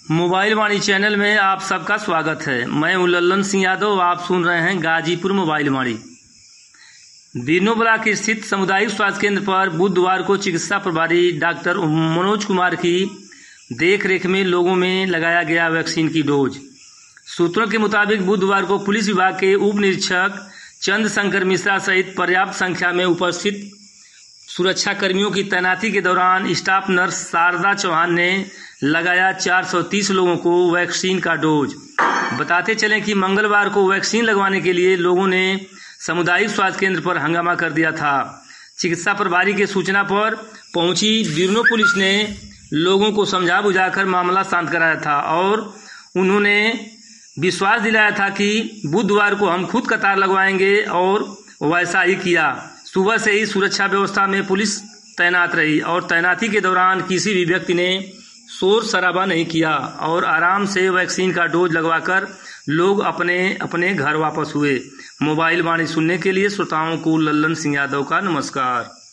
Mobile वाणी channel में आप सबका स्वागत है। मैं हूं लल्लन सिंह यादव। आप सुन रहे हैं गाजीपुर मोबाइल वाणी। बीनो ब्लॉक स्थित सामुदायिक स्वास्थ्य केंद्र पर बुधवार को चिकित्सा प्रभारी डॉक्टर मनोज कुमार की देखरेख में लोगों में लगाया गया वैक्सीन की डोज। सूत्रों के मुताबिक बुधवार को पुलिस विभाग के उप निरीक्षक चंद्र शंकर मिश्रा सहित पर्याप्त संख्या में उपस्थित सुरक्षा कर्मियों की तैनाती के दौरान स्टाफ नर्स शारदा चौहान ने लगाया 430 लोगों को वैक्सीन का डोज। बताते चलें कि मंगलवार को वैक्सीन लगवाने के लिए लोगों ने सामुदायिक स्वास्थ्य केंद्र पर हंगामा कर दिया था। चिकित्सा प्रभारी के सूचना पर पहुंची बीनो पुलिस ने लोगों को समझा बुझाकर मामला शांत कराया था और उन्होंने विश्वास दिलाया था कि बुधवार को हम खुद कतार लगवाएंगे और वैसा ही किया। सुबह से ही सुरक्षा व्यवस्था में पुलिस तैनात रही और तैनाती के दौरान किसी भी व्यक्ति ने शोर शराबा नहीं किया और आराम से वैक्सीन का डोज लगवाकर लोग अपने अपने घर वापस हुए। मोबाइल वाणी सुनने के लिए श्रोताओं को लल्लन सिंह यादव का नमस्कार।